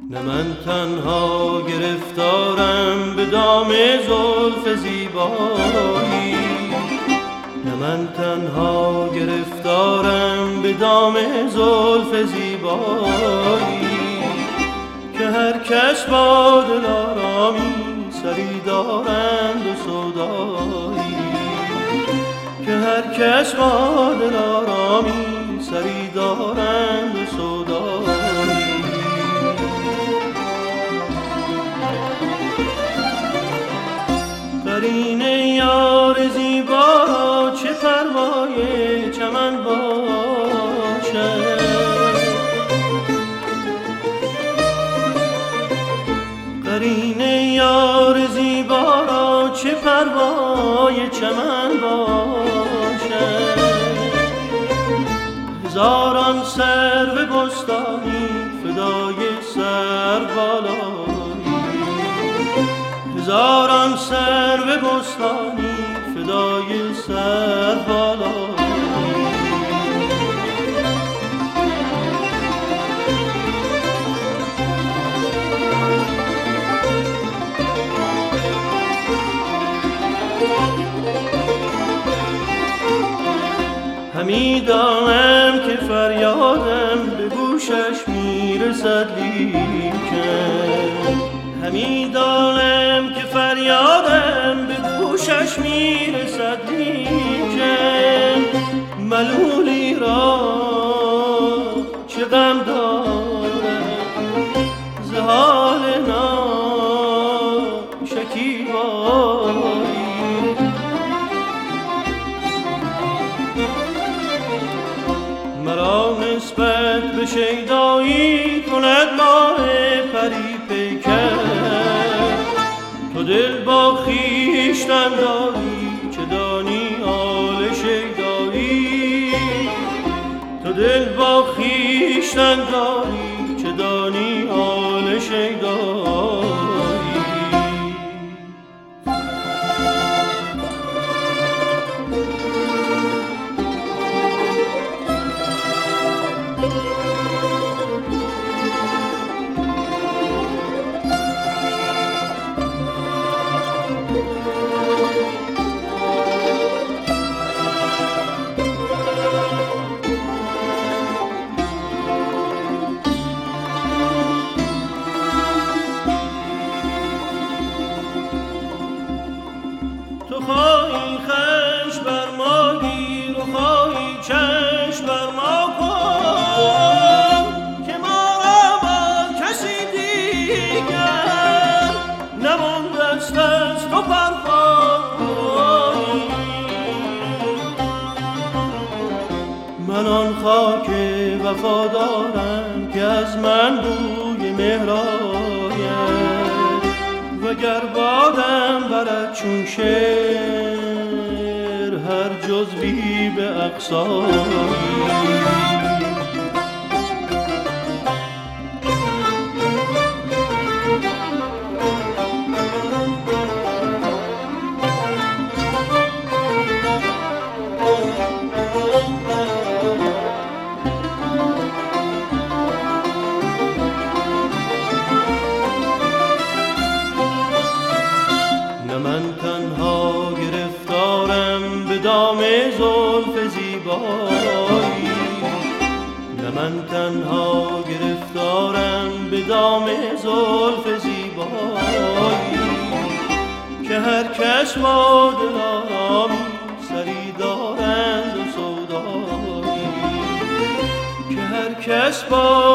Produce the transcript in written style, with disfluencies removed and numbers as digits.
نه من تنها گرفتارم به دام زلف زیبایی، نه من تنها گرفتارم به دام زلف زیبایی، که هر کس با دلارامی سری دارند و سودایی، که هر کس با دلارامی سری دارند و سودایی. قرین یار زیبا را چه پروای چمن باشد، قرین یار زیبا را چه پروای چمن باشد. هزاران سرو بستانی فدای سربالایی، هزاران سرو بستانی فدای سربالایی. همی دانم که فریادم به گوشش میرسد لیکن، همی دانم که فریادم به گوشش میرسد لیکن، ملولی را چه غم دارد ز حال ناشکیبایی. مرا نسبت به شیدایی کند ماه پری پیکر، تو دل با خویشتن داری چه دانی حال شیدایی، تو دل با خویشتن داری چه دانی حال شیدایی. تو خواهی خش بر ما گیر و خواهی چشم بر ما کن، که ما را با کسی دیگر نماندست از تو پرخایی. من آن خاک وفادارم که از من بوی مهر آید، وگر بادم برد چون شعر هر جزوی به اقصایی. من تنها گرفتارم به دام زلف زیبایی، نه من تنها گرفتارم به دام زلف زیبایی، که هر کس با دلارامی سری دارند و سودایی، که هر کس با